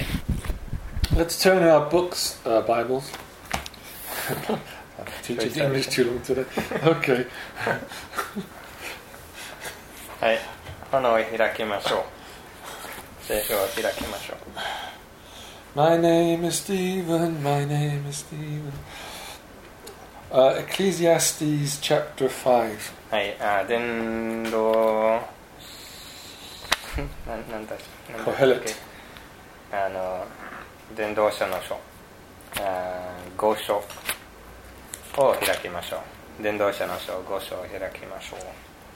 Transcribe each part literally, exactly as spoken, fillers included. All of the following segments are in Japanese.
Let's turn our books, uh, Bibles. Teaching English too long today. Okay. はい、本を開きましょう。聖書を開きましょう。 My name is Stephen, my name is Stephen. Uh, Ecclesiastes chapter five. はい、あ、伝道な、なんだっけ、 コヘレト。 あの伝道者の書、あ、ご章を開きましょう。伝道者の書ご章を開きましょ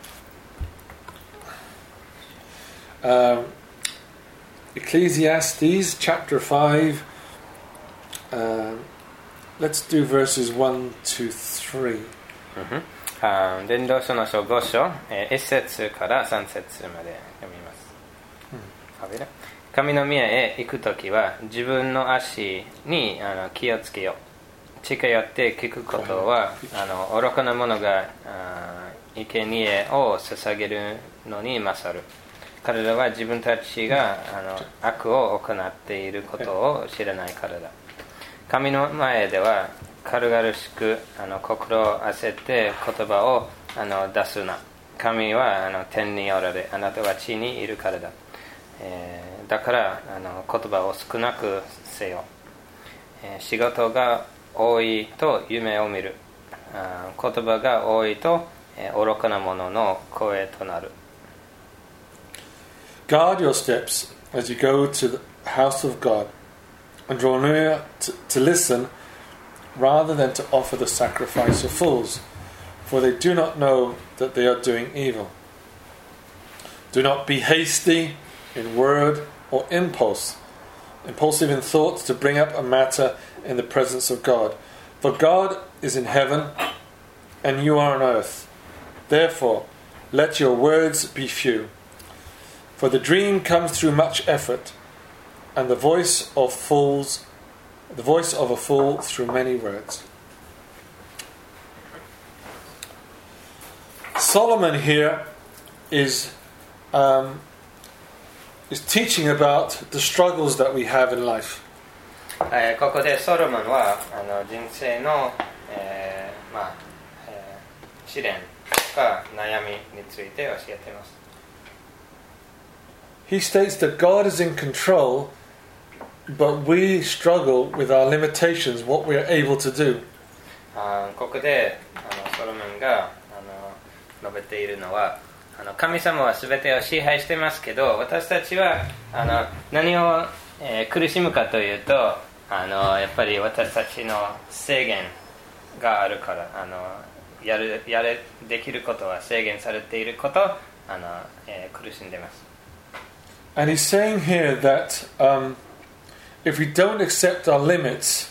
う。 Um, Ecclesiastes chapter five. Uh, let's do verses one to three. あ、伝道書の書ご章、えー、いち節からさん節まで読みます。うん、神の宮へ行くときは自分の足にあの気をつけよう。近寄って聞くことはあの愚かな者が生贄を捧げるのに勝る。彼らは自分たちがあの悪を行っていることを知らないからだ。神の前では軽々しくあの心を焦って言葉をあの出すな。神はあの天におられ、あなたは地にいるからだ。えー、だからあの言葉を少なくせよ。えー、仕事が多いと夢を見る。あ、言葉が多いと、えー、愚かな者の声となる。 Guard your steps as you go to the house of God, and draw near to, to listen, rather than to offer the sacrifice of fools, for they do not know that they are doing evil. Do not be hasty in word or impulse, impulsive in thought to bring up a matter in the presence of God. For God is in heaven, and you are on earth. Therefore, let your words be few. For the dream comes through much effort, and the voice of fools, the voice of a fool through many words. Solomon here is um, is teaching about the struggles that we have in life. えー、ここでソロモンはあの人生の、えーまあえー、試練とか悩みについて教えています。 He states that God is in control, but we struggle with our limitations, what we are able to do. あ、ここであのソロモンがあの述べているのは、あの神様は全てを支配してますけど、私たちはあの何を、えー、苦しむかというと、あのやっぱり私たちの制限があるから、あのやるやれできることは制限されていること、あの、えー、苦しんでます。 And he's saying here that um, if we don't accept our limits,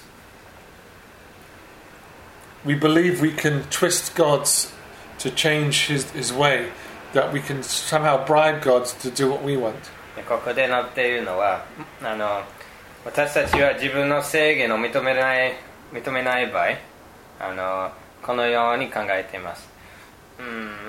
we believe we can twist God's to change his, his way, that we can somehow bribe God to do what we want. ここで述べているのは、あの私たちは自分の制限を認めない認めない場合、あのこのように考えています。うん、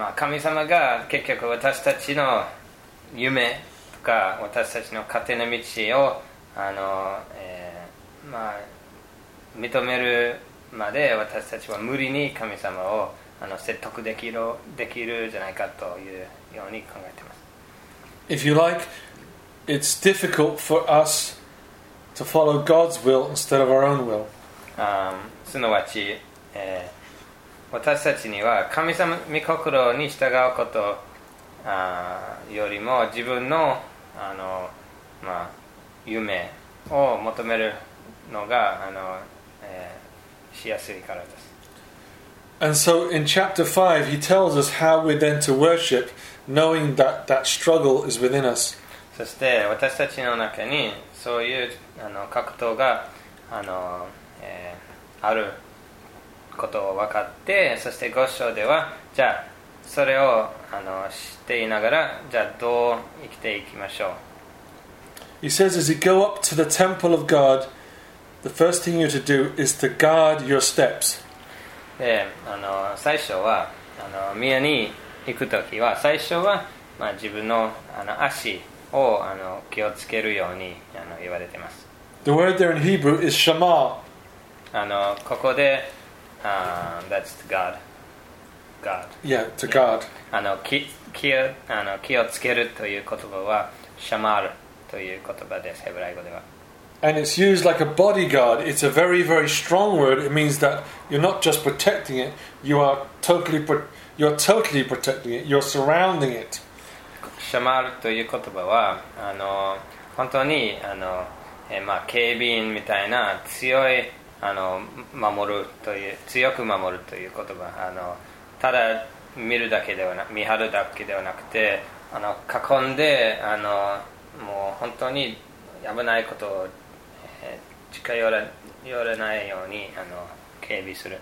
まあ、神様が結局私たちの夢とか私たちの勝手な道をあの、えーまあ、認めるまで私たちは無理に神様をあの説得できるできるじゃないかというように考えています。 If you like, it's difficult for us to follow God's will instead of our own will. あ、すなわち、えー、私たちには神様御心に従うことあよりも自分の、あの、まあ、夢を求めるのがあの、えー、しやすいからです。 And so in chapter five he tells us how we're then to worship, knowing that that struggle is within us. そして私たちの中にそういうあの格闘があの、えー、あることを分かって、そしてご章ではじゃあそれをあの知っていながら、じゃあどう生きていきましょう。 He says as you go up to the temple of God, the first thing you're to do is to guard your steps. で、あの最初はあの宮に行くときは最初は、まあ、自分の、あの足をあの気をつけるようにあの言われています。 The word there in Hebrew is Shema. あのここで、uh, That's God God Yeah, to guard. あの 気, 気, をあの気をつけるという言葉はシャマールという言葉です、ヘブライ語では。 And it's used like a bodyguard. It's a very, very strong word. It means that you're not just protecting it, you are totally, pro- you're totally protecting it. You're surrounding it. シャマールという言葉はあの本当にあの、えまあ、警備員みたいな強いあの守るという強く守るという言葉、あのただ見るだけではな見張るだけではなくて、あの囲んであのもう本当に危ないことを、えー、近寄ら寄らないようにあの警備する。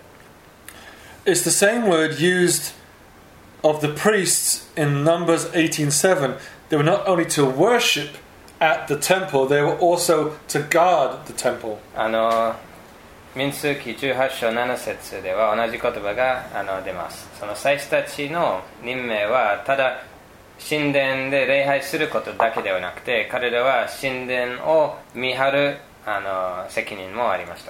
It's the same word used of the priests in Numbers eighteen seven. They were not only to worship at the temple, they were also to guard the temple. あの民数記じゅうはち章なな節では同じ言葉があの出ます。その祭司たちの任命はただ神殿で礼拝することだけではなくて、彼らは神殿を見張るあの責任もありました。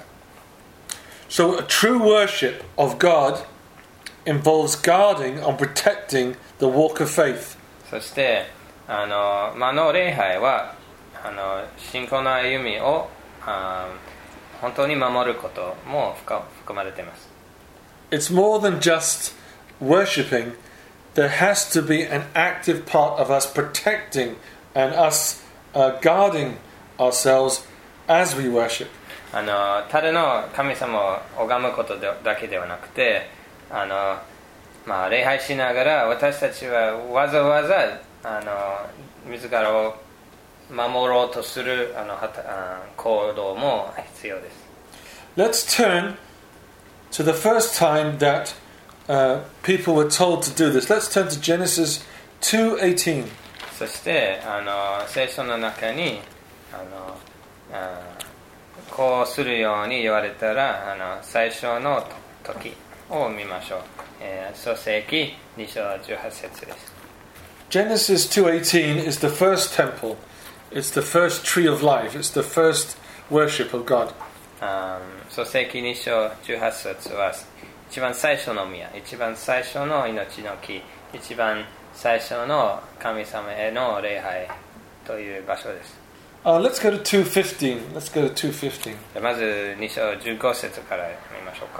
So a true worship of God involves guarding and protecting the walk of faith. そしてあの魔の礼拝はあの信仰の歩みをあ本当に守ることも含まれています。 It's more than just worshipping. There has to be an active part of us protecting and us uh, guarding ourselves as we worship. あのただの神様を拝むことだけではなくて、あの、まあ、礼拝しながら私たちはわざわざあの自らを守ろうとするあのはたあ行動も必要です。 Let's turn to the first time that uh, people were told to do this. Let's turn to Genesis two eighteen. そしてあの聖書の中にあのあこうするように言われたら、あの最初の時を見ましょう。えー、創世記に章じゅうはち節です。 Genesis two eighteen is the first temple. It's the first tree of life. It's the first worship of God. 創世記に章じゅうはち節は一番最初の宮、一番最初の命の木、一番最初の神様への礼拝という場所です。 Uh, let's go to two fifteen. Let's go to two fifteen. まずに章じゅうご節から見ましょうか。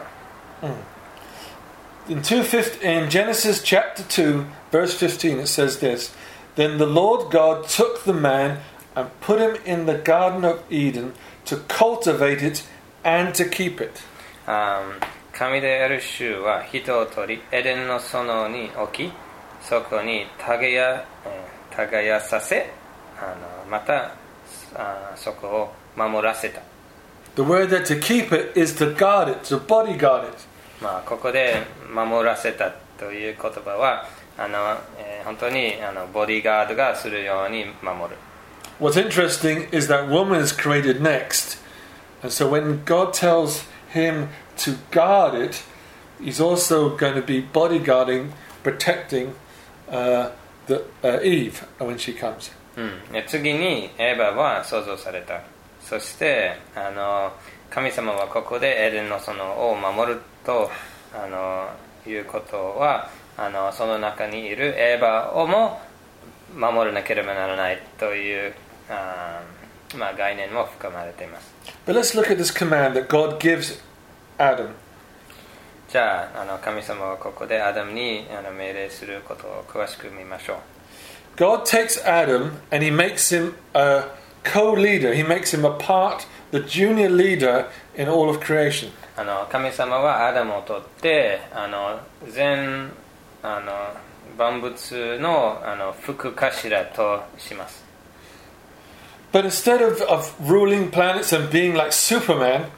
In, two fifty, in Genesis chapter two, verse fifteen, it says this: Then the Lord God took the man and put him in the Garden of Eden to cultivate it and to keep it. 神である主は人を取り、エデンの園に置き、そこに耕させ、あのまたあそこを守らせた。 The word there to keep it is to guard it, to bodyguard it. まあ、ここで守らせたという言葉はあの、えー、本当にあのボディーガードがするように守る。 What's interesting is that woman is created next, and so when God tells him to guard it, he's also going to be bodyguarding, protecting uh, the, uh, Eve when she comes. うん、次にエヴァは創造された。そしてあの神様はここでエデンの園を守るとあのいうことはあのその中にいるエヴァをも守らなければならないというあ、まあ、概念も含まれています。 But let's look at this command that God gives Adam. じゃあ、あの神様はここでアダムにあの命令することを詳しく見ましょう。 God takes Adam and he makes him a co-leader. He makes him a part, the junior leader in all of creation. あの神様はアダムを取ってあの全あの万物のあの副頭とします。 But instead of, of ruling planets and being like Superman,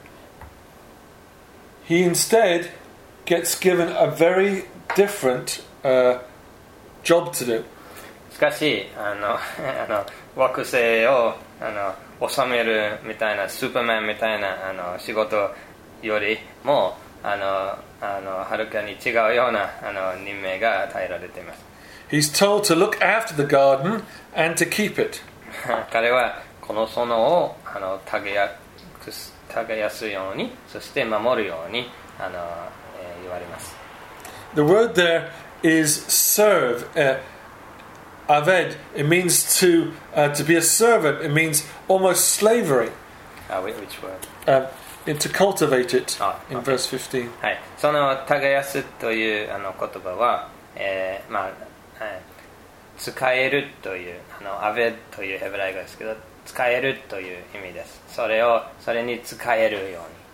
he instead gets given a very different uh, job to do. しかしあのあの惑星をあの治めるみたいなスーパーマンみたいなあの仕事よりもあのあのはるかに違うようなあの任命が与えられています。 He's told to look after the garden and to keep it. 彼はこの園をあの耕すように、そして守るようにあの、えー、言われます。 The word there is serve. Uh, aved. It means to uh, to be a servant. It means almost slavery. Uh, which word? Um, and to cultivate it oh, in okay. verse fifteen. はい、その耕すというあの言葉は、えーまあえー、使えるというあのアベというヘブライ語ですけど、使えるという意味です。それをそれに使えるように。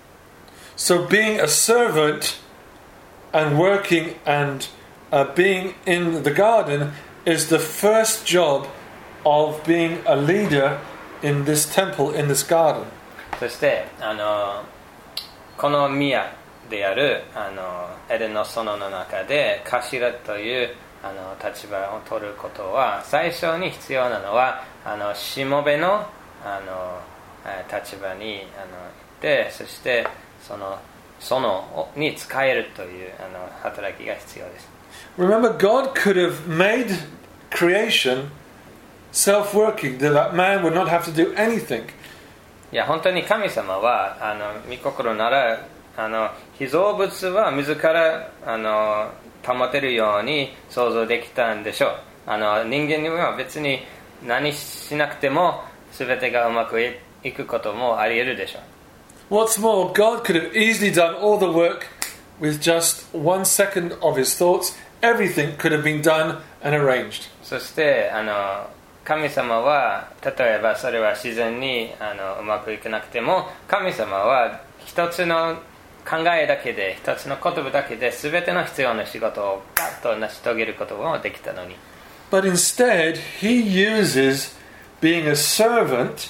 So being a servant and working and uh, being in the garden is the first job of being a leader in this temple, in this garden. そしてあのこの宮であるあのエデンの園の中で頭というあの立場を取ることは、最初に必要なのはあのしもべのあの立場にあのいて、そしてその園に使えるというあの働きが必要です。 Remember, God could have made creation self-working, that man would not have to do anything. いや本当に神様はあの御心ならあの被造物は自らあの保てるように創造できたんでしょう。あの人間には別に何しなくても全てがうまくいくこともあり得るでしょう。 What's more, God could have easily done all the work with just one second of his thoughts. Everything could have been done and arranged. そしてあの神様は例えばそれは自然にあのうまくいかなくても、神様は一つの考えだけで一つの言葉だけで全ての必要な仕事をガッと成し遂げることもできたのに。 But instead, he uses being a servant,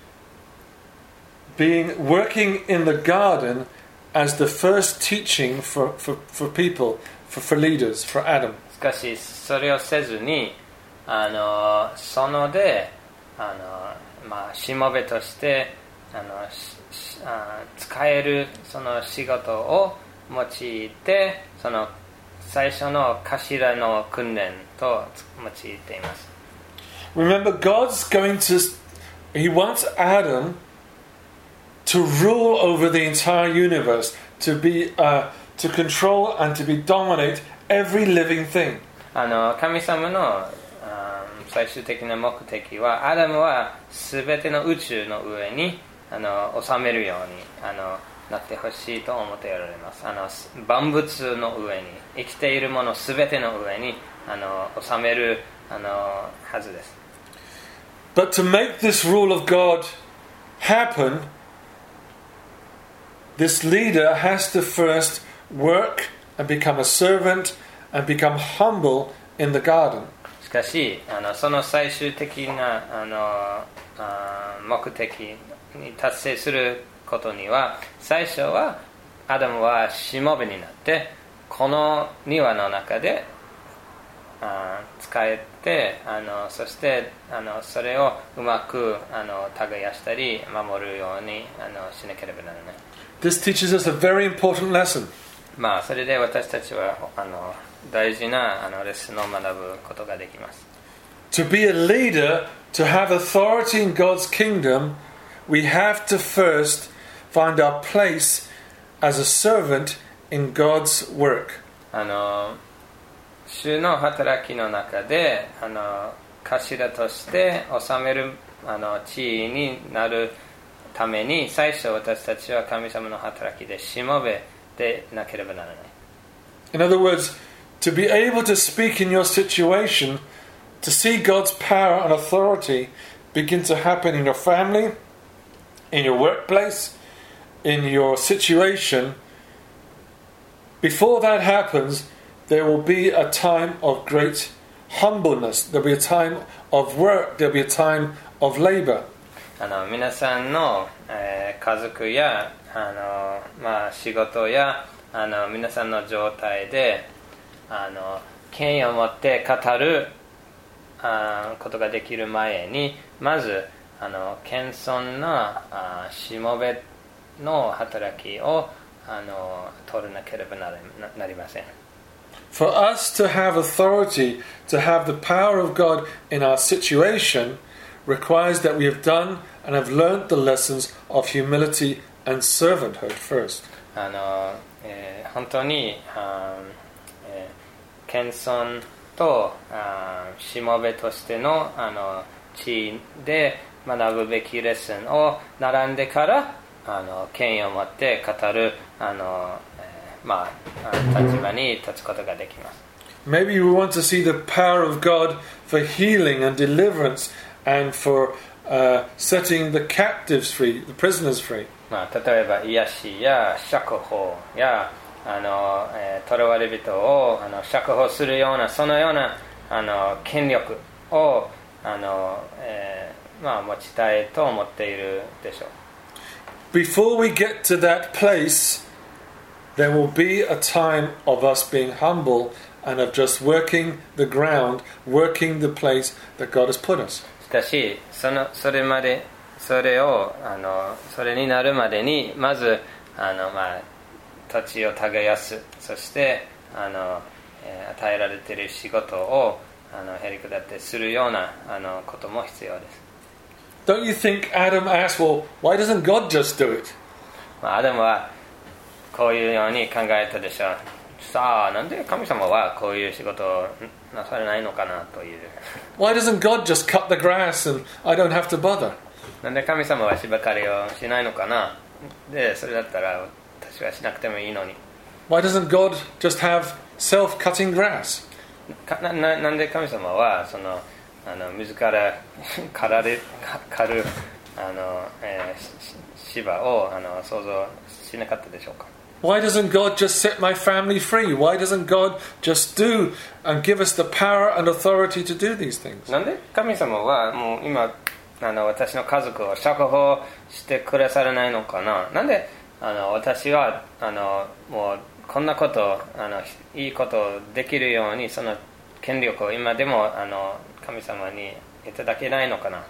being working in the garden as the first teaching for, for, for people, for, for leaders, for Adam. しかしそれをせずにあの園であの、まあ、しもべとしてあのあ使えるその仕事を用いて、その最初の頭の訓練と用いています。 Remember, God's going to, he wants Adam to rule over the entire universe, to be, uh, to control and to be dominate every living thing. あの神様の最終的な目的は、アダムは全ての宇宙の上にあの収めるようにあのなってほしいと思っておられます。あの万物の上に、生きているもの全ての上にあの収めるあのはずです。 But to make this rule of God happen, this leader has to first work and become a servant and become humble in the garden. しかしあのその最終的なあのあ目的に達成することには、最初はアダムはしもべになってこの庭の中であ使えて、あのそしてあのそれをうまくあの耕したり守るようにあのしなければならない。 This teaches us a very important lesson. まあそれで私たちはあの大事なあのレッスンを学ぶことができます。 To be a leader, to have authority in God's kingdom, we have to first find our place as a servant in God's work. あの主の働きの中であの頭として治めるあの地位になるために、最初私たちは神様の働きでしもべでなければならない。 In other words, to be able to speak in your situation, to see God's power and authority begin to happen in your family, in your workplace, in your situation, before that happens, there will be a time of great humbleness. There will be a time of work. There will be a time of labor. あの皆さんの、えー、家族やあの、まあ、仕事やあの皆さんの状態であの権威を持って語るあことができる前に、まずあの謙遜なあしもべの働きをあの取らなければなり、なりません。 For us to have authority, to have the power of God in our situation, requires that we have done and have learnt the lessons of humility and servanthood first. あの、えー本当にあー、えー謙遜とあーしもべとしての、あの地位で学ぶべきレッスンを並んでからあの権威を持って語るあの、えーまあ、立場に立つことができます。 Maybe we want to see the power of God for healing and deliverance and for uh, setting the captives free, the prisoners free. まあ、例えば癒しや釈放やあの、えー、囚われ人をあの釈放するようなそのようなあの権力をあの、えーまあ、持ちたいと思っているでしょう。 Before we get to that place, there will be a time of us being humble and of just working the ground, working the place that God has put us. しかしそのそれまでそれをあのそれになるまでにまずあの、まあ、土地を耕す、そしてあの、えー与えられている仕事をあのへりくだってするようなあのことも必要です。 Don't you think Adam asked, well, why doesn't God just do it? まあ、アダムはこういうように考えたでしょう。さあなんで神様はこういう仕事をなされないのかなという。 Why doesn't God just cut the grass and I don't have to bother? なんで神様は芝刈りをしないのかな。でそれだったら私はしなくてもいいのに。 Why doesn't God just have self-cutting grass? か な, な, なんで神様はそのあの自ら刈られ刈るあの、えー、芝をあの想像しなかったでしょうか。 Why doesn't God just set my family free? Why doesn't God just do and give us the power and authority to do these things? なんで神様はもう今あの私の家族を釈放してくださらないのかな。なんであの私はあのもうこんなことあのいいことできるようにその権力を今でもあの神様にいただけないのかな。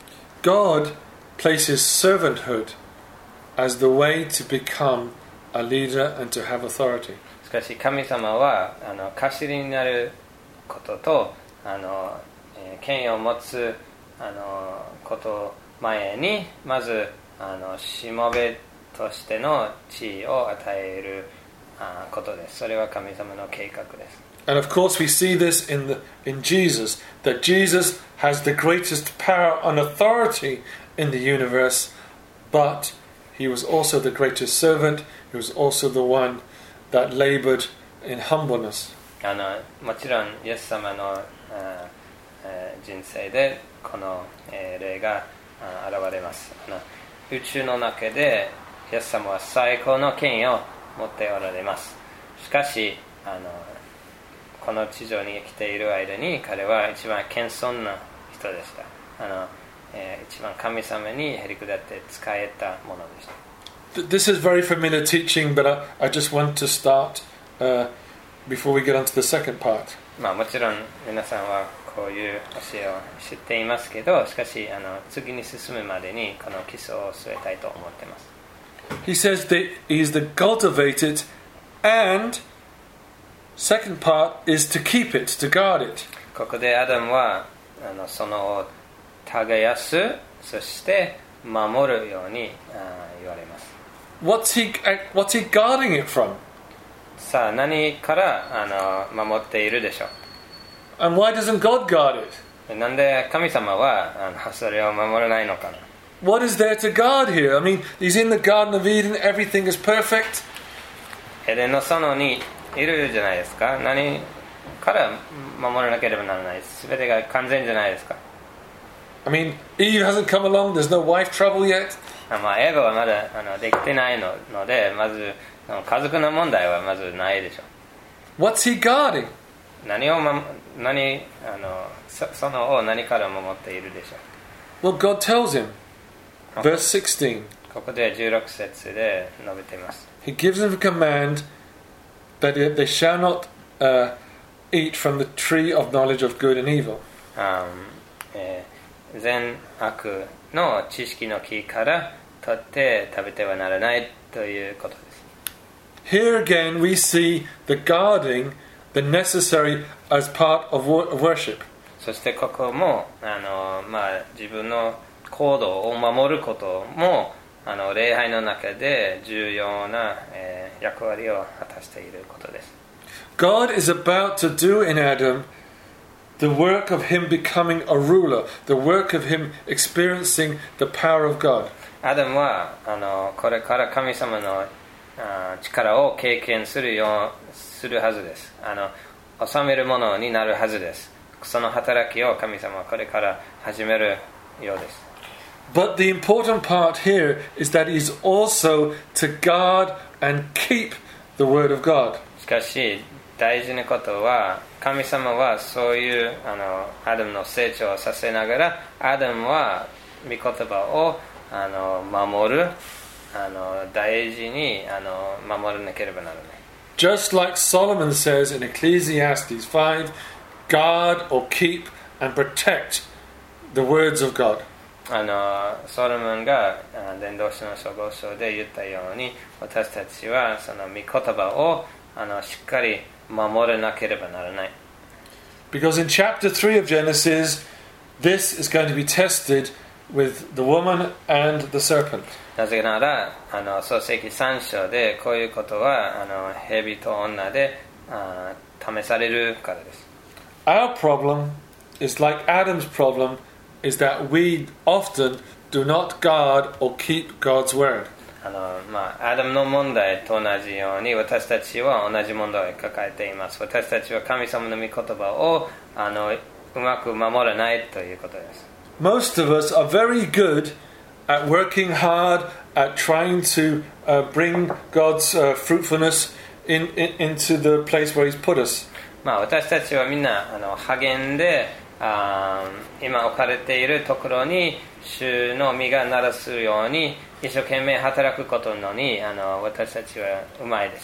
God places servanthood as the way to become a leader and to have authority. しかし神様はあの頭になることとあの、えー、権威を持つあのこと前にまずあのしもべとしての地位を与えるあことです。それは神様の計画です。 And of course we see this in the in Jesus, that Jesus has the greatest power and authority in the universe, but he was also the greatest servant. He was also the one that labored in humbleness. あのもちろんイエス様のあ、えー、人生でこの、えー、例があ現れます。あの宇宙の中でイエス様は最高の権威を持っておられます。しかしあのこの地上に生きている間に彼は一番謙遜な人でした。あの、えー、一番神様にへりくだって仕えたものでした。 This is very familiar teaching, but I, I just want to start uh, before we get on to the second part. まあもちろん皆さんはこういう教えを知っていますけど、しかしあの次に進むまでにこの基礎を据えたいと思っています。 He says that he is the cultivated, and second part is to keep it, to guard it. ここでアダムはあのその耕す、そして守るように言われます。 What's he, what's he guarding it from? さあ何からあの守っているでしょう。 And why doesn't God guard it? なんで神様はあのそれを守らないのかな。 What is there to guard here? I mean, he's in the Garden of Eden, everything is perfect. エデンの園にいるじゃないですか。何から守らなければならない。すべてが完全じゃないですか。 I mean, Eve hasn't come along, there's no wife trouble yet. まあエヴァはまだあのできてないのので、まず家族の問題はまずないでしょう。 What's he guarding? 何を、ま、何あのそのを何から守っているでしょう。 Well, God tells him, verse sixteen. ここでじゅうろく節で述べています。 He gives them a command that they shall not uh, eat from the tree of knowledge of good and evil. あ、えー、善悪の知識の木から取って食べてはならないということです。 Here again we see the guarding been necessary as part of worship. そしてここもあの、まあ、自分の行動を守ることもあの礼拝の中で重要な、えー、役割を果たしていることです。 God is about to do in Adam the work of him becoming a ruler, the work of him experiencing the power of God. アダムはあのこれから神様のあ力を経験するようするはずです。あの治めるものになるはずです。その働きを神様はこれから始めるようです。 But the important part here is that he's also to guard and keep the word of God. しかし大事なことは神様はそういうあのアダムの成長をさせながらアダムは御言葉をあの守るあの大事にあの守らなければならない。 Just like Solomon says in Ecclesiastes five, guard or keep and protect the words of God. あのソロモンが伝道師の書ご章で言ったように私たちはその御言葉をあのしっかり守らなければならない。 Because in chapter three of Genesis, this is going to be tested with the woman and the serpent. なぜならあの創世記さん章でこういうことはあの蛇と女であ試されるからです。 Our problem is like Adam's problem, is that we often do not guard or keep God's word. あのまあ、アダムの問題と同じように私たちは同じ問題を抱えています。私たちは神様の御言葉をあのうまく守らないということです。 Most of us are very good at working hard, at trying to uh, bring God's uh, fruitfulness in, in, into the place where He's put us. まあ、私たちはみんなあの励んであ今置かれているところに主の実がならすように一生懸命働くことのにあの私たちはうまいです。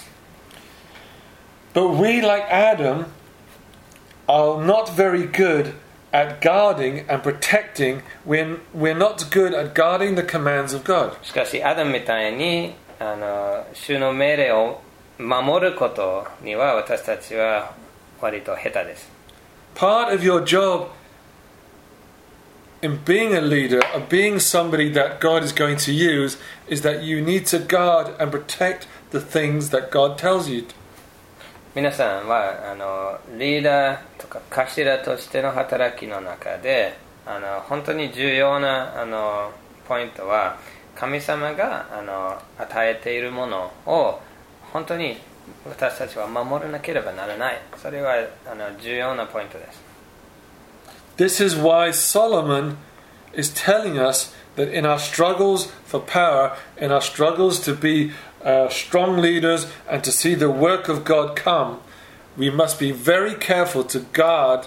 But we, like Adam, are not very good at guarding and protecting. We're, we're not good at guarding the commands of God. しかしアダムみたいにあの主の命令を守ることには私たちは割と下手です。 Part of your job in being a leader, of being somebody that God is going to use, is that you need to guard and protect the things that God tells you. 皆さんはあのリーダーとか頭としての働きの中であの本当に重要なあのポイントは神様があの与えているものを本当に私たちは守らなければならない。それはあの重要なポイントです。 This is why Solomon is telling us that in our struggles for power, in our struggles to be uh, strong leaders and to see the work of God come, we must be very careful to guard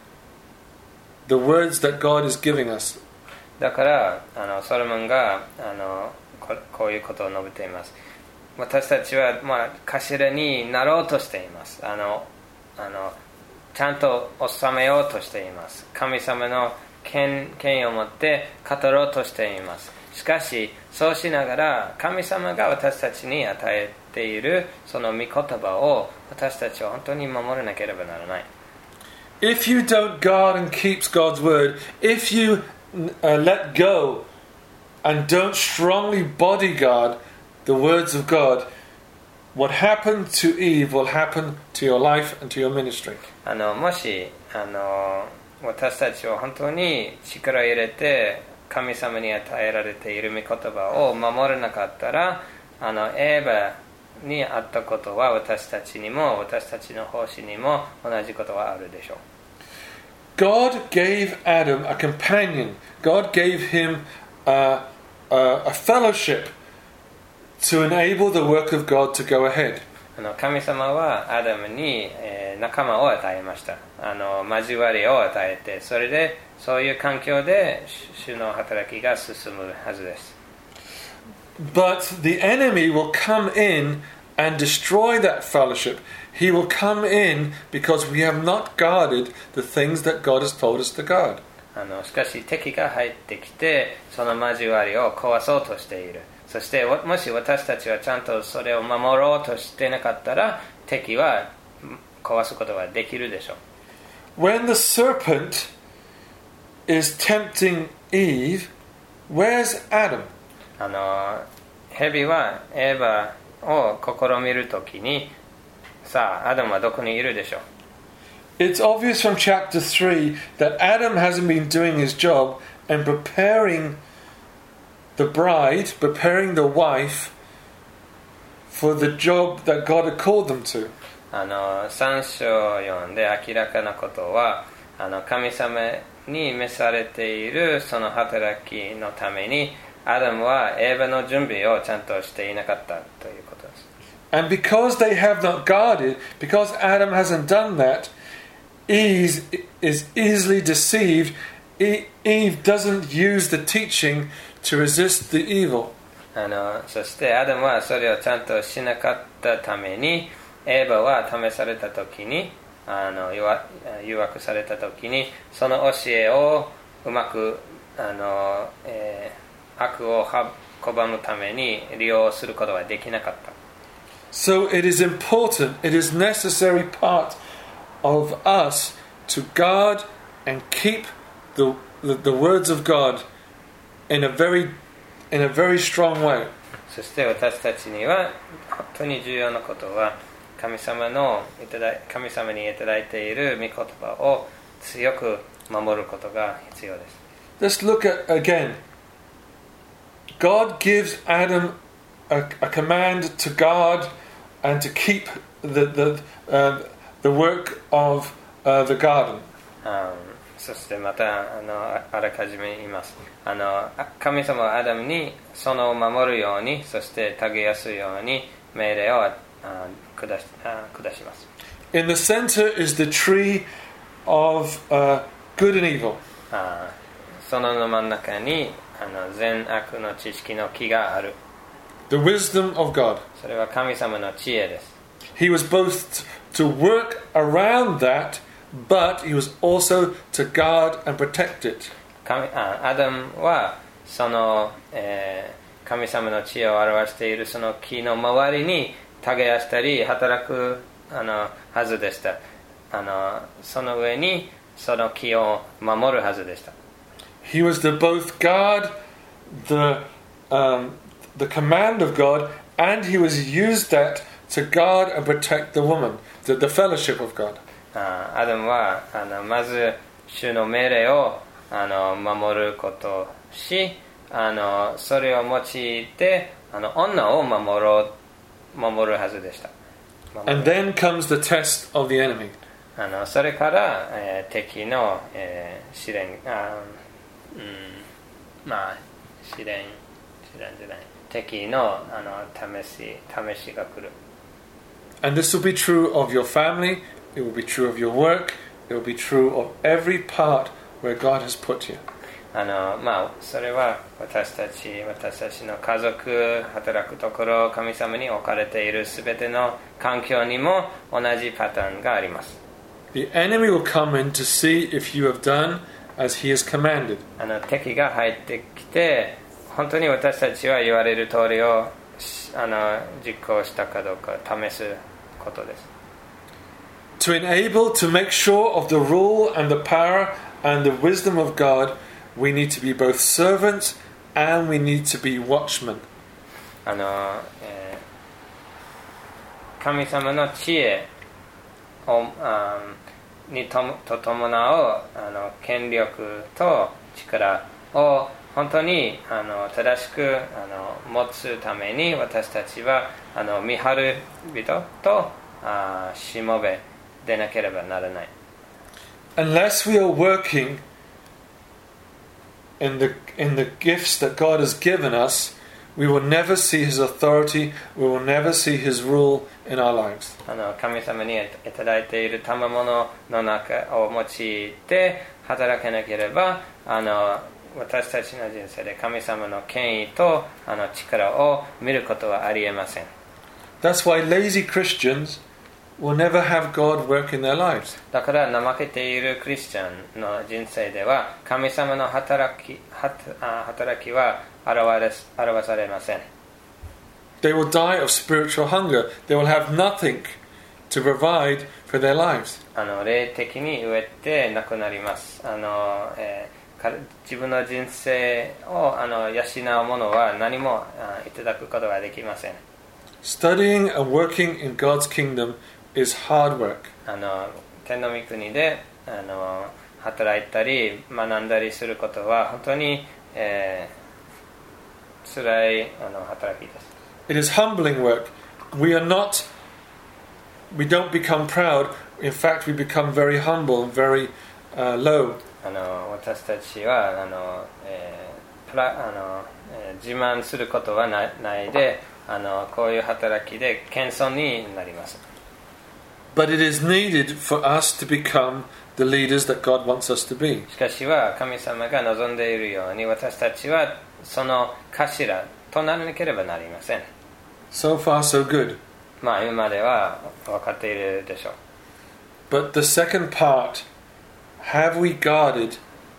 the words that God is giving us. だからあのソロモンがあの こ, こういうことを述べています。私たちは、まあ、頭になろうとしています。あのあのちゃんと治めようとしています。神様の 権, 権威を持って語ろうとしています。しかしそうしながら神様が私たちに与えているその御言葉を私たちは本当に守らなければならない。 If you don't guard and keep God's word, if you uh, let go and don't strongly bodyguard the words of God, what happened to Eve will happen to your life and to your ministry. あのもしあの私たちは本当に力を入れて神様に与えられている御言葉を守らなかったらあのエヴァにあったことは私たちにも私たちの奉仕にも同じことはあるでしょう。 God gave Adam a companion. God gave him a, a, a fellowship to enable the work of God to go ahead. あの神様はアダムに、えー、仲間を与えました。あの交わりを与えて、それでそういう環境で主の働きが進むはずです。 But the enemy will come in and destroy that fellowship. He will come in because we have not guarded the things that God has told us to guard. あのしかし敵が入ってきてその交わりを壊そうとしている。そしてもし私たちはちゃんとそれを守ろうとしてなかったら敵は壊すことができるでしょう。 When the serpent is tempting Eve, where's Adam? あの蛇はエヴァを試みるときに、さあアダムはどこにいるでしょう。 It's obvious from chapter three that Adam hasn't been doing his job and preparing the bride, preparing the wife for the job that God had called them to. あのさん章を読んで明らかなことは、あの神様に召されているその働きのためにアダムはエヴァの準備をちゃんとしていなかったということです。 And because they have not guarded, because Adam hasn't done that, Eve is easily deceived. Eve doesn't use the teaching to resist the evil. あのそしてアダムはそれをちゃんとしなかったために、エヴァは試された時に、あの誘惑された時にその教えをうまくあの、えー、悪を拒むために利用することができなかった。 So it is important, it is necessary part of us to guard and keep the, the, the words of God in a very, in a very strong way. そして私たちには本当に重要なことは、神様のいただ神様にいただいている御言葉を強く守ることが必要です。 Let's look at again. God gives Adam a, a command to guard and to keep the the uh, the work of uh, the garden. あそしてまたあのあらかじめ言います。あの神様はアダムにそのを守るように、そして耕すように命令をあ下し、あ下します。 In the center is the tree of uh, good and evil. あその真ん中にあの善悪の知識の木がある。 The wisdom of God. それは神様の知恵です。 He was both to work around that, but he was also to guard and protect it. 神あアダムはその、えー、神様の知恵を表しているその木の周りに耕したり働くあのはずでした。あのその上にその木を守るはずでした。 He was to both guard the um, the command of God, and he was used that to guard and protect the woman, the, the fellowship of God. あアダムはあのまず主の命令をあの守ることをし、あのそれを用いてあの女を守ろう守るはずでした。 And then comes the test of the enemy. あのそれから、えー、敵の、えー、試練あ、うん、まあ試練試練じゃない敵のあの試し試しが来る。 And this will be true of your family, it will be true of your work, it will be true of every part where God has put you. あのまあそれは私たち私たちの家族働くところ神様に置かれているすべての環境にも同じパターンがあります。 The enemy will come in to see if you have done as he has commanded. あの敵が入ってきて本当に私たちは言われる通りをあの実行したかどうか試すことです。 To enable, to make sure of the rule and the power and the wisdom of God, we need to be both servants and we need to be watchmen. あの、えー、神様の知恵をあにとと伴うあの権力と力を本当にあの正しくあの持つために私たちはあの見張る人とあしもべでなければならない。 Unless we are working in the in the gifts that God has given us, we will never see his authority, we will never see his rule in our lives. あの神様にいただいている賜物の中を用いて働けなければあの私たちの人生で神様の権威とあの力を見ることはありえません。 That's why lazy Christians will never have God work in their lives. だから怠けているクリスチャンの人生では神様の働き、働きは表れ、表されません。 They will die of spiritual hunger. They will have nothing to provide for their lives. あの霊的に飢えてなくなります。あの、えー、か自分の人生をあの養うものは何もあいただくことができません。 Studying and working in God's kingdom is hard work. あの天の御国であの働いたり学んだりすることは本当に、えー、辛いあの働きです。 It is humbling work. We are not, we don't become proud. In fact, we become very humble and very uh, low. あの私たちはあの、えープラあのえー、自慢することは な, ないであのこういう働きで謙遜になります。 But it is needed for us to become the leaders that God wants us to be. しかしは神様が望んでいるように私たちはその頭とならなければなりません。 So far, so good. まあ今までは分かっているでしょう。 But the second part, have we guarded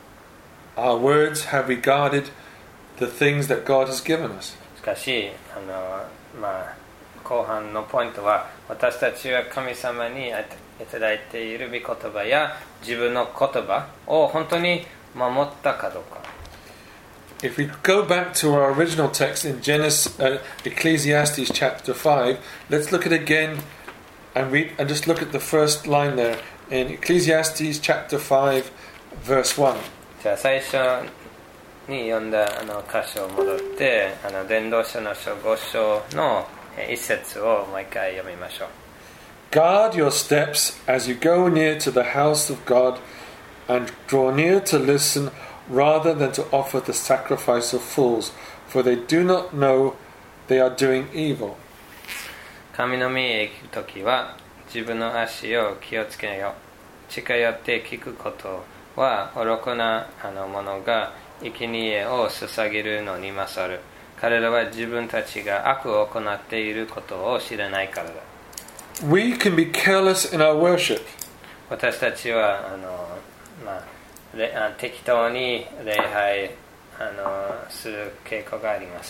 our words? Have we guarded the things that God has given us? しかしあの、まあ、後半のポイントは私たちは神様にいただいている御言葉や自分の言葉を本当に守ったかどうか。 If we go back to our original text in Genesis, uh, Ecclesiastes chapter five, let's look at it again and read and just look at the first line there in Ecclesiastes chapter five, verse one. じゃあ最初に読んだあの箇所を戻ってあの伝道書の書ご章の一節をもう一回読みましょう。 Guard your steps as you go near to the house of God and draw near to listen rather than to offer the sacrifice of fools, for they do not know they are doing evil. 神の御へ行くときは自分の足を気をつけよ。近寄って聞くことは愚かなあの者が生贄を捧げるのに勝る。彼らは自分たちが悪を行っていることを知らないからだ。 We can be careless in our worship. 私たちはあの、まあ、適当に礼拝あのする傾向があります。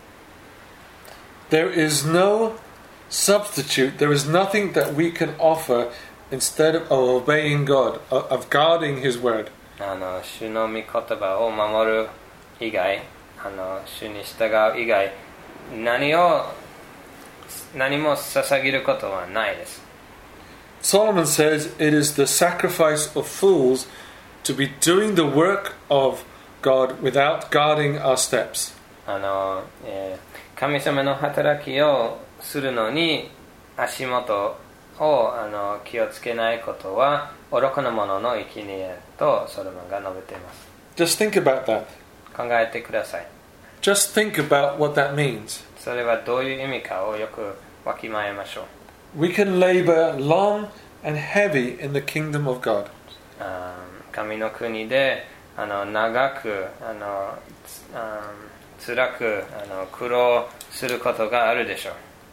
There is no substitute. There is nothing that we can offer instead of obeying God, of guarding His word. あの主の御言葉を守る以外、あの主に従う以外、何を何も捧げることはないです。 Solomon says it is the sacrifice of fools to be doing the work of God without guarding our steps. あの、えー、神様の働きをするのに足元をあの気をつけないことは愚かな者の生贄とソロモンが述べています。 Just think about that. 考えてください。 Just think about what that means. それはどういう意味かをよくわきまえましょう。 We can labor long and heavy in the kingdom of God. 神の国であの長くあの辛くあの苦労することがあるでしょう。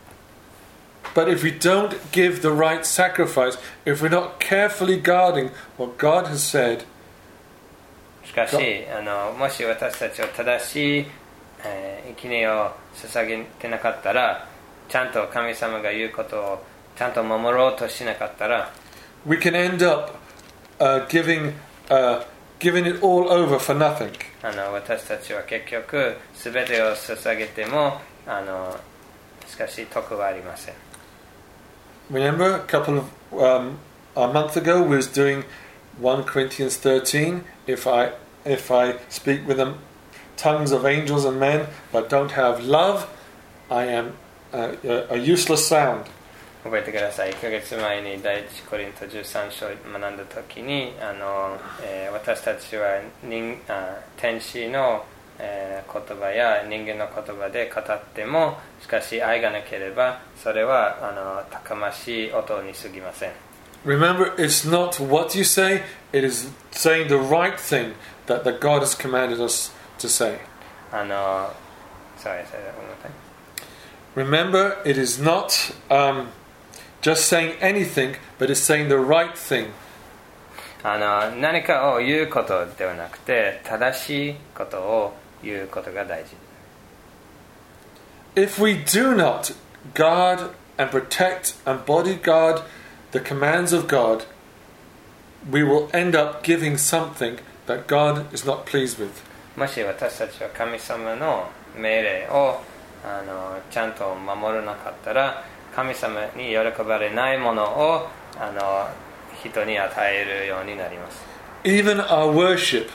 But if we don't give the right sacrifice, if we're not carefully guarding what God has said, しかしあのもし私たちは正しい、えー、生贄を捧げてなかったら、ちゃんと神様が言うことをちゃんと守ろうとしなかったら、 we can end up uh, giving, uh, giving it all over for nothing. あの私たちは結局全てを捧げてもあのしかし得はありません。 Remember, a couple of um, a month ago, we was doing First Corinthians thirteen. If I if I speak with the tongues of angels and men, but don't have love, I am uh, a useless sound. 覚えてください。いっかげつまえに第一コリントじゅうさん章を学んだ時にあの、えー、私たちは人あ天使の、えー、言葉や人間の言葉で語ってもしかし愛がなければそれはあの高ましい音に過ぎません。 Remember, it's not what you say, it is saying the right thing that, that God has commanded us to say. あの sorry, say that one more time. Remember, it is not um, just saying anything, but it's saying the right thing. あの何かを言うことではなくて正しいことを言うことが大事。 If we do not guard and protect and bodyguard the commands of God, we will end up giving something that God is not pleased with. もし私たちは神様の命令をあのちゃんと守らなかったら、神様に喜ばれないものをあの人に与えるようになります。 Even our worship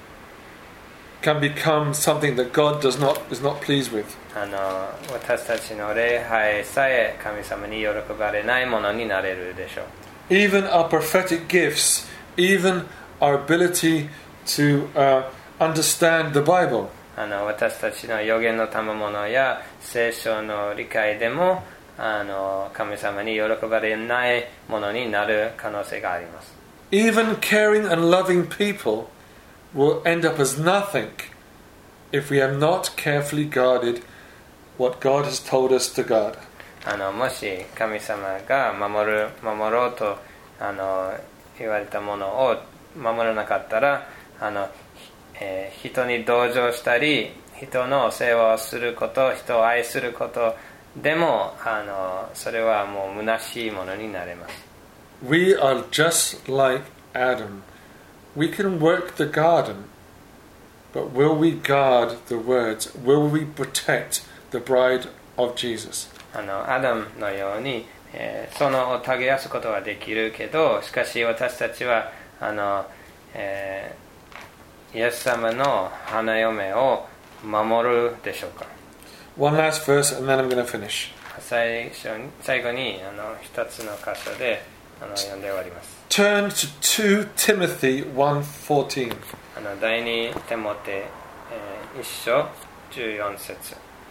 can become something that God does not is not pleased with. あの私たちの礼拝さえ神様に喜ばれないものになれるでしょう。 Even our prophetic gifts, even our ability to uh, understand the Bible. あの私たちの預言の賜物や聖書の理解でもあの神様に喜ばれないものになる可能性があります。 Even caring and loving people will end up as nothing if we have not carefully guarded what God has told us to guard. あのもし神様が守る守ろうとあの言われたものを守らなかったら、あの、えー、人に同情したり人の世話をすること、人を愛することでもあのそれはもう虚しいものになれます。 We are just like Adam. We can work the garden, but will we guard the words? Will we protect the bride of Jesus? あのアダムのように、えー、園を耕すことはできるけど、しかし私たちはあの、えー、イエス様の花嫁を守るでしょうか。 One last verse and then I'm going to finish. 最初に最後にあの一つの箇所であの読んで終わります。 Turn to Second Timothy one fourteen. あの第二テモテ、えー、一章じゅうよん節。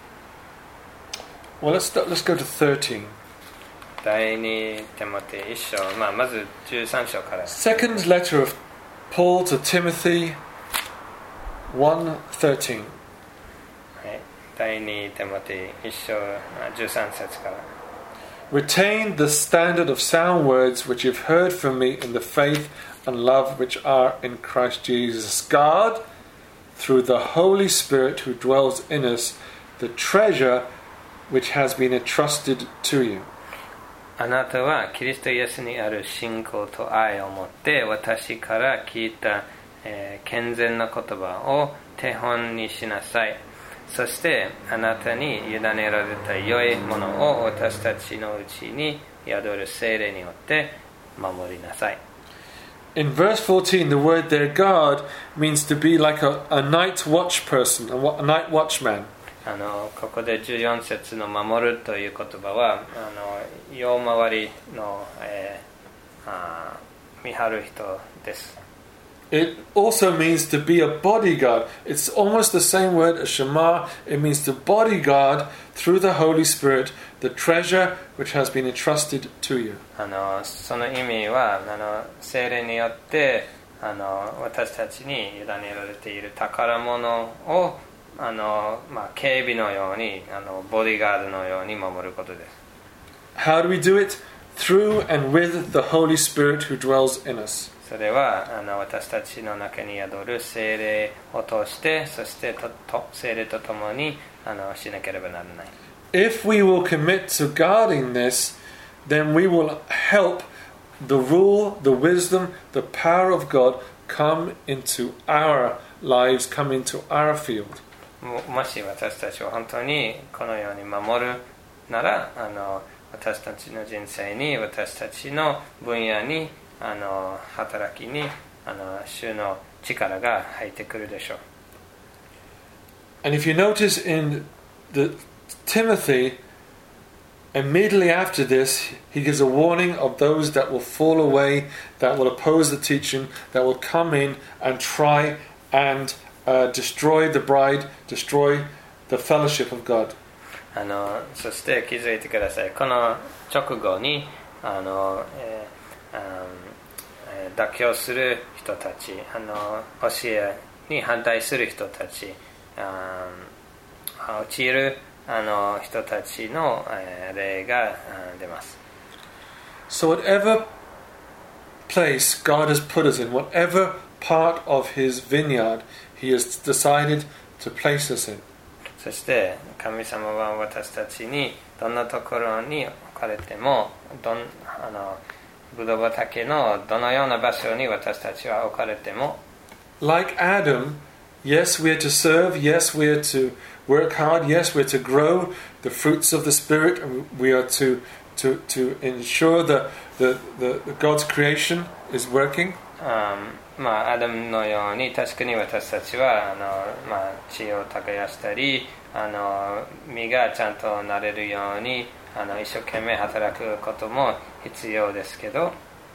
Well, let's start, let's go to thirteen. 第二テモテ一章、まあ、まずじゅうさん章から。 Second letter of Paul to Timothy one thirteen. はい、第二テモテ一章じゅうさん節から。 Retain the standard of sound words which you've heard from me in the faith and love which are in Christ Jesus. Guard, through the Holy Spirit who dwells in us, the treasure which has been entrusted to you. あなたはキリストイエスにある信仰と愛を持って私から聞いた、えー、健全な言葉を手本にしなさい。そしてあなたに委ねられた良いものを私たちのうちに宿る聖霊によって守りなさい。 In verse fourteen, the word there, guard, means to be like a, a night watch person, a, a night watchman. あのここでじゅうよん節の守るという言葉はあの夜回りの、えー、あ見張る人です。 It also means to be a bodyguard. It's almost the same word as Shema. It means to bodyguard through the Holy Spirit the treasure which has been entrusted to you. あのその意味はあの聖霊によってあの私たちに委ねられている宝物をあの、まあ、警備のようにあのボディーガードのように守ることです。 How do we do it? Through and with the Holy Spirit who dwells in us. それはあの私たちの中に宿る聖霊を通して、そしてとと聖霊とともにあのしなければならない。 If we will commit to guarding this, then we will help the rule, the wisdom, the power of God come into our lives, come into our field. も, もし私たちを本当にこのように守るなら、あの私たちの人生に、私たちの分野に、あの働きに、あの主の力が入ってくるでしょう。 And if you notice in the Timothy, immediately after this, he gives a warning of those that will fall away, that will oppose the teaching, that will come in and try and uh, destroy the bride, destroy the fellowship of God. あのそして気づいてください。この直後にあの、えーえー、妥協する人たち、あの教えに反対する人たち、あ陥るあの人たちの、えー、例が出ます。 So whatever place God has put us in, whatever part of His vineyard He has decided to place us in. そして神様は私たちにどんなところに置かれてもどんあのブドウ畑のどのような場所に私たちは置かれても Like Adam, yes, we are to serve, yes, we are to work hard, yes, we are to grow the fruits of the Spirit, and we are to, to, to ensure that the, the, the God's creation is working. うん、まあアダムのように確かに私たちはあの、まあ、地を耕したりあの実がちゃんとなれるようにあの一生懸命働くことも必要ですけど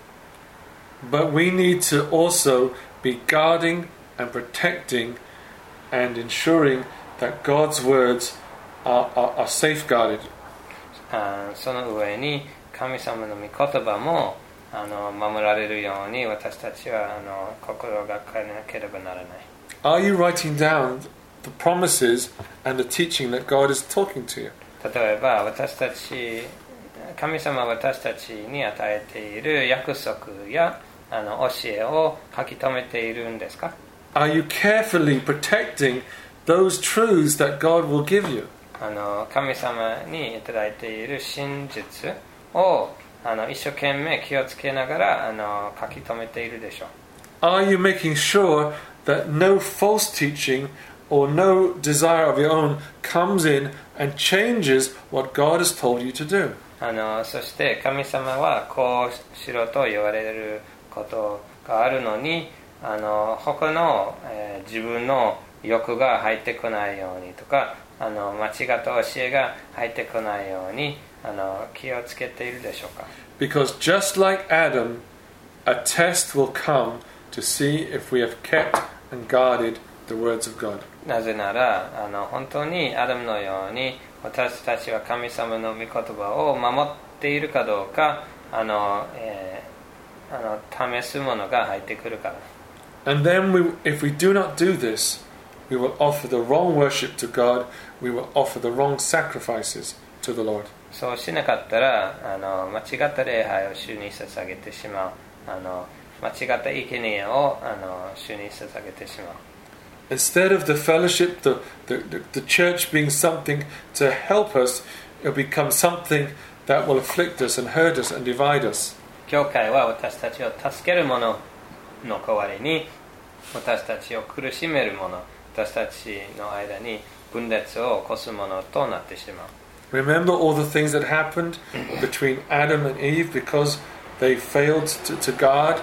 But we need to also be guarding and protecting and ensuring that God's words are, are, are safeguarded. あその上に神様の御言葉もあの守られるように私たちはあの心がけなければならない。 Are you writing down the promises and the teaching that God is talking to you? 例えば私たち神様は私たちに与えている約束やあの教えを書き留めているんですか Are you carefully protecting those truths that God will give you? あの神様にいただいている真実をあの一生懸命気をつけながらあの書き留めているでしょう Are you making sure that no false teaching or no desire of your own comes in and changes what God has told you to do? あのそして神様はこうしろと言われることがあるのにあの他の、えー、自分の欲が入ってこないようにとかあの間違った教えが入ってこないようにあの気をつけているでしょうか Because just like Adam, a test will come to see if we have kept and guarded the words of God. なぜならあの本当にアダムのように私たちは神様の御言葉を守っているかどうかあの、えー、あの試すものが入ってくるから And then we, if we do not do this, we will offer the wrong worship to God, we will offer the wrong sacrifices to the Lord. そうしなかったらあの間違った礼拝を主に捧げてしまうあの間違った生贄をあの主に捧げてしまう Instead of the fellowship, the, the, the, the church being something to help us, it will become something that will afflict us and hurt us and divide us. 教会は私たちを助けるものの代わりに私たちを苦しめるもの私たちの間に分裂を起こすものとなってしまう Remember all the things that happened between Adam and Eve because they failed to, to guard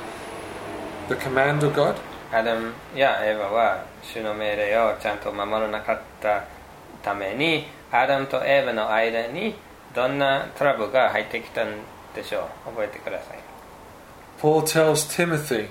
the command of God? アダムやエヴァは主の命令をちゃんと守らなかったためにアダムとエヴァの間にどんなトラブルが入ってきたんでしょう覚えてください Paul tells Timothy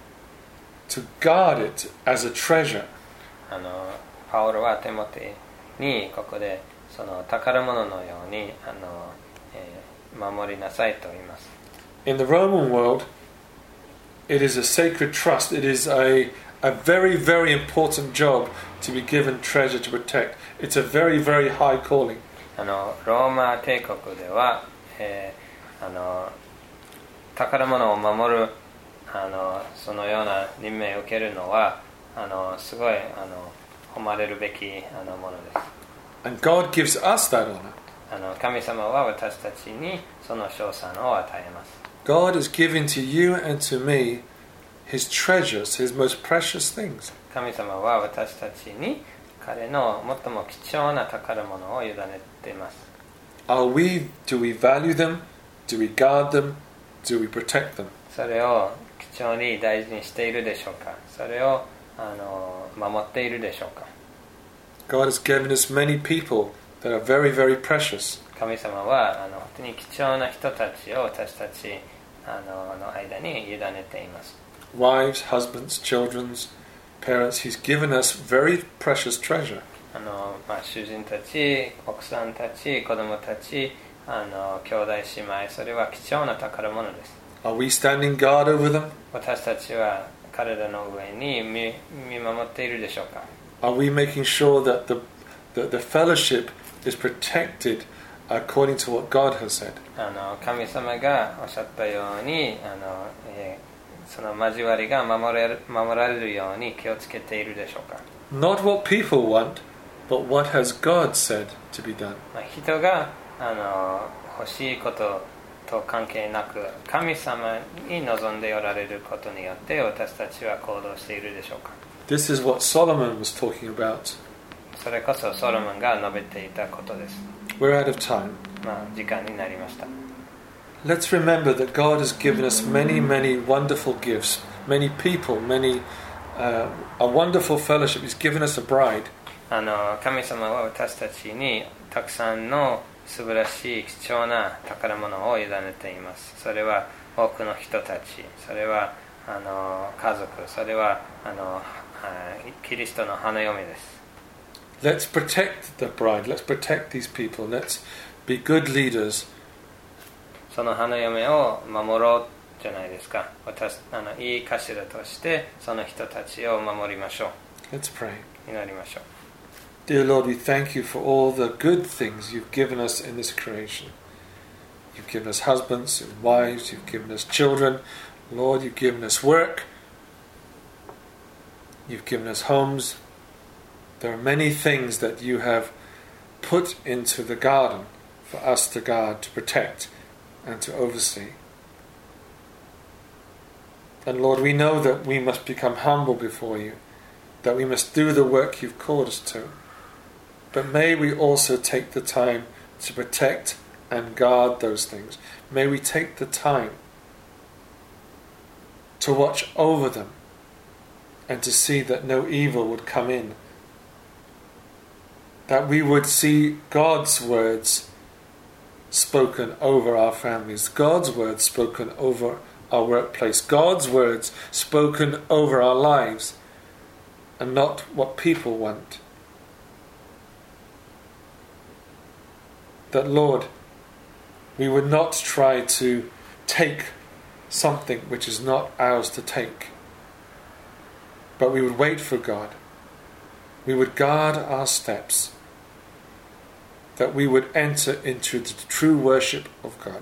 to guard it as a treasure. あのパウロはテモテにここでその宝物のようにあの、えー、守りなさいと言います In the Roman world, it is a sacred trust. It is a, a very, very important job to be given treasure to protect. It's a very, very high calling. あのローマ帝国では、えー、あの宝物を守るあのそのような任命を受けるのはあのすごいあの誉れるべきあのものです And God gives us that honor. あの神様は私たちにその賞賛を与えます God has given to you and to me His treasures, His most precious things. 神様は私たちに彼の最も貴重な宝物を委ねています Are we, do we value them? Do we guard them? Do we protect them? それを貴重に大事にしているでしょうかそれをあの守っているでしょうか God has given us many people that are very, very precious. 神様はあの本当に貴重な人たちを私たちあのの間に委ねています Wives, husbands, children, parents, He's given us very precious treasure. あの、まあ、主人たち奥さんたち子供たちあの兄弟姉妹それは貴重な宝物です Are we standing guard over them? 私たちは彼らの上に 見, 見守っているでしょうか Are we making sure that the, the, the fellowship is protected according to what God has said? あの神様がおっしゃったようにあの、えー、その交わりが守れる、守られるように気をつけているでしょうか Not what people want, but what has God said to be done. まあ、人があの欲しいことと関係なく神様に望んでおられることによって私たちは行動しているでしょうか。 This is what Solomon was talking about. それこそソロモンが述べていたことです。 We're out of time. まあ時間になりました。 Let's remember that God has given us many, many wonderful gifts, many people, many uh, a wonderful fellowship. He's given us a bride. あの神様は私たちにたくさんの素晴らしい貴重な宝物を委ねています。それは多くの人たち、それはあの家族、それはあのキリストの花嫁です。 Let's protect the bride. Let's protect these people. Let's be good leaders. その花嫁を守ろうじゃないですか。私あのいい頭としてその人たちを守りましょう。 Let's pray. 祈りましょう。 Dear Lord, we thank you for all the good things you've given us in this creation. You've given us husbands and wives. You've given us children. Lord, you've given us work. You've given us homes. There are many things that you have put into the garden for us to guard, to protect, and to oversee. And Lord, we know that we must become humble before you, that we must do the work you've called us to. But may we also take the time to protect and guard those things. May we take the time to watch over them and to see that no evil would come in. That we would see God's words spoken over our families, God's words spoken over our workplace, God's words spoken over our lives, and not what people want. That, Lord, we would not try to take something which is not ours to take, but we would wait for God. We would guard our steps, that we would enter into the true worship of God.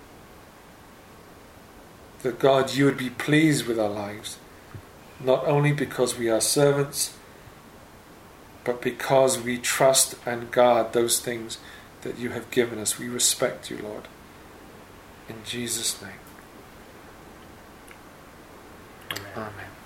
That, God, you would be pleased with our lives, not only because we are servants, but because we trust and guard those things that you have given us. We respect you, Lord. In Jesus' name. Amen. Amen.